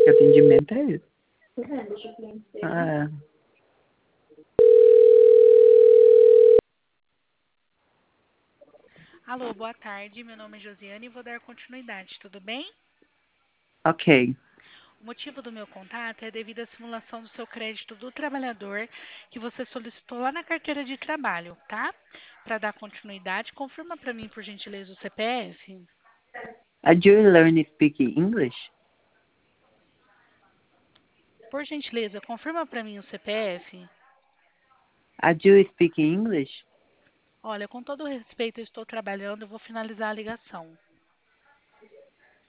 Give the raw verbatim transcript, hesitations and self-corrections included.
Que atendimento é esse? Ah, Alô, boa tarde. Meu nome é Josiane e vou dar continuidade, tudo bem? ok. O motivo do meu contato é devido à simulação do seu crédito do trabalhador que você solicitou lá na carteira de trabalho, tá? Para dar continuidade, confirma para mim, por gentileza, o C P F. Uh, do you learn speak English? Por gentileza, confirma para mim o C P F. Uh, do you speak English? Olha, com todo respeito, eu estou trabalhando, eu vou finalizar a ligação.